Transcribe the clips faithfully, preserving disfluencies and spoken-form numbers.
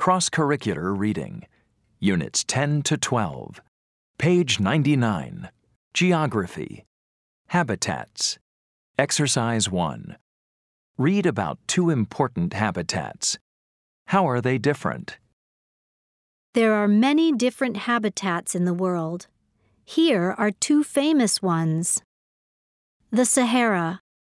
Cross-curricular reading. Units ten to twelve. Page ninety-nine. Geography. Habitats. Exercise one. Read about two important habitats. How are they different? There are many different habitats in the world. Here are two famous ones. The Sahara.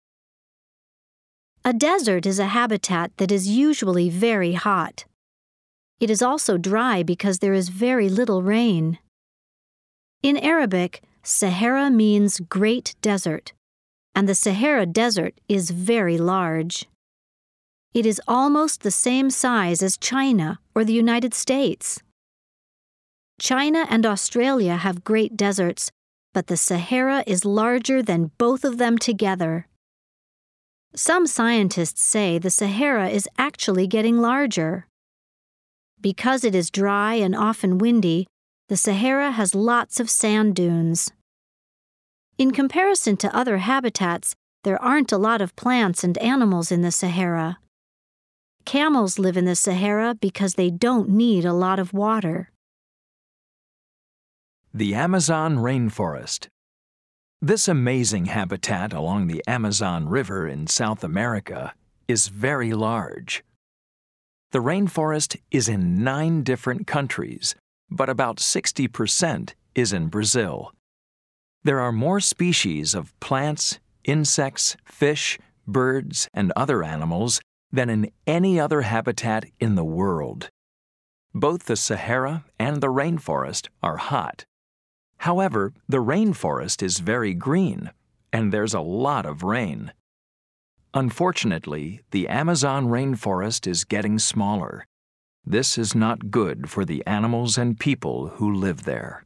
A desert is a habitat that is usually very hot. It is also dry because there is very little rain. In Arabic, Sahara means Great Desert, and the Sahara Desert is very large. It is almost the same size as China or the United States. China and Australia have great deserts, but the Sahara is larger than both of them together. Some scientists say the Sahara is actually getting larger. Because it is dry and often windy, the Sahara has lots of sand dunes. In comparison to other habitats, there aren't a lot of plants and animals in the Sahara. Camels live in the Sahara because they don't need a lot of water. The Amazon rainforest. This amazing habitat along the Amazon River in South America is very large. The rainforest is in nine different countries, but about sixty percent is in Brazil. There are more species of plants, insects, fish, birds, and other animals than in any other habitat in the world. Both the Sahara and the rainforest are hot. However, the rainforest is very green, and there's a lot of rain. Unfortunately, the Amazon rainforest is getting smaller. This is not good for the animals and people who live there.